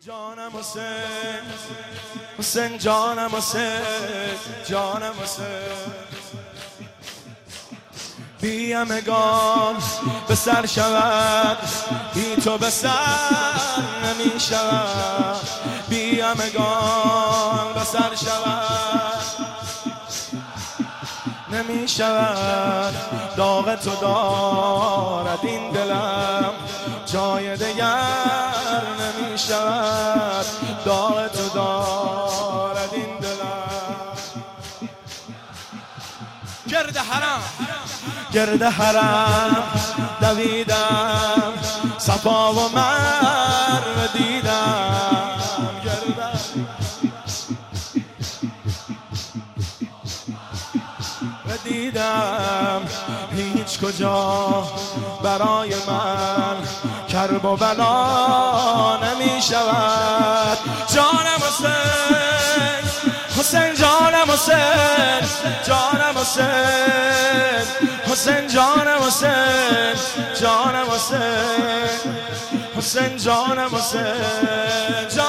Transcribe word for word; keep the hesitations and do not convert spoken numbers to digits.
جانم حسین، حسین جانم حسین، جانم حسین. بی همگان به سر شود، بی تو به سر نمی شود. بی همگان به سر شود نمی شود. داغ تو دارد این دلم، جای دگر نمی شود. داغ تو دارد این دلم. گرد حرم گرد حرم دویدم، صفا و مروه دیدم. گردم و دیدم هیچ کجا برای من کرب و بلا نمی شود. جانم حسین، حسین جانم حسین، جانم حسین، حسین جانم حسین، جانم حسین، حسین جانم حسین.